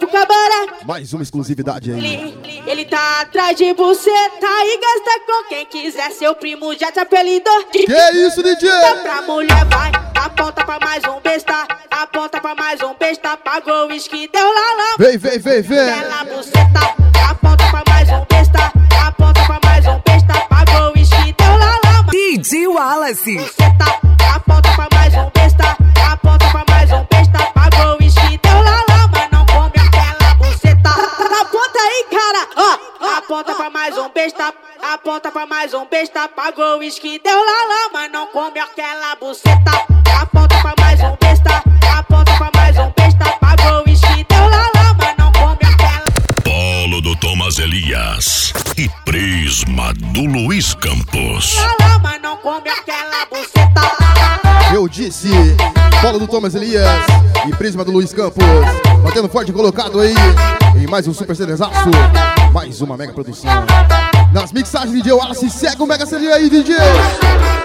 pro cabaré. Mais uma exclusividade aí. Ele tá atrás de você, tá e gasta com quem quiser. Seu primo já te apelidou de Que isso, DJ? pra mulher, vai, aponta pra mais um besta. Aponta pra mais um besta. Pagou o uísque, deu lá. Vem, vem, vem, vem. Bela buceta, aponta pra mais um besta. Aponta pra mais um besta. Pagou o uísque, deu lá. DJ Wallace. Buceta, aponta pra mais um besta. Aponta pra mais um besta. Pagou o uísque, deu lá. Mas não come aquela buceta. Aponta aí, cara, ó. Aponta pra mais um besta. Aponta pra mais um besta. Pagou o uísque, deu lá. Mas não come aquela buceta. Aponta pra mais um besta. Aponta pra mais um besta. Pagou o uísque, deu lá. Mas não come aquela. Polo do Thomas Elias e Prisma do Luiz Campos. Mas não come aquela buceta. Eu disse, Polo do Thomas Elias e Prisma do Luiz Campos. Batendo forte colocado aí em mais um super CDzaço. Mais uma mega produção. Nas mixagens, DJ Wallace, segue o mega CD aí, DJ.